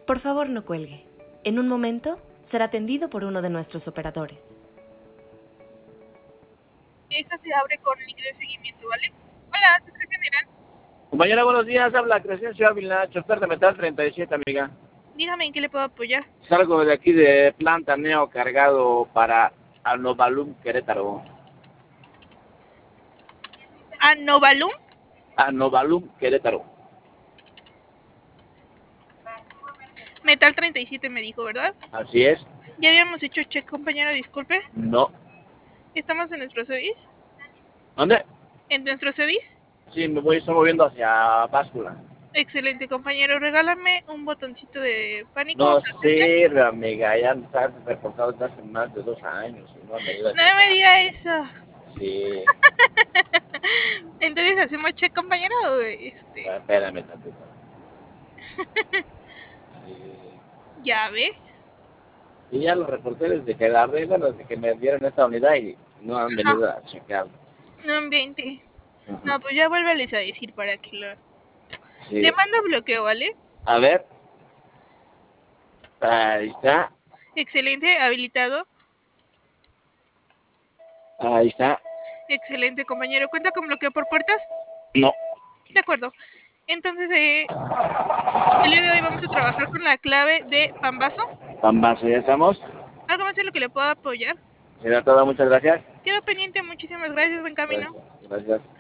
Por favor, no cuelgue. En un momento será atendido por uno de nuestros operadores. Esta se abre con link de seguimiento, ¿vale? Hola, secretaria general. Compañera, buenos días. Habla Crescencio Ávila, chofer de Metal 37, amiga. Dígame en qué le puedo apoyar. Salgo de aquí de Planta Neo cargado para Anovalum, Querétaro. ¿A Novalum? Anovalum, Querétaro. Metal 37 me dijo, ¿verdad? Así es. Ya habíamos hecho check, compañero, disculpe. No. ¿Estamos en nuestro CEDIS? ¿Dónde? ¿En nuestro CEDIS? Sí, estoy moviendo hacia Báscula. Excelente, compañero. Regálame un botoncito de pánico. No sirve, amiga. Ya está reportado desde hace más de 2 años. Y no me ayuda. No me diga eso. Sí. Entonces hacemos check, compañero. Espérame tantito. Sí. Ya ve. Y ya lo reporté desde que la arreglan, desde que me dieron esta unidad y no han venido a checar. No ambiente. No, pues ya vuélveles a decir para que lo... Sí. Le mando bloqueo, ¿vale? A ver. Ahí está. Excelente, habilitado. Ahí está. Excelente, compañero. ¿Cuenta con bloqueo por puertas? No. De acuerdo. Entonces, el día de hoy vamos a trabajar con la clave de Pambazo. Pambazo, ¿ya estamos? ¿Algo más en lo que le pueda apoyar? Será todo, muchas gracias. Quedo pendiente, muchísimas gracias, buen camino. Gracias.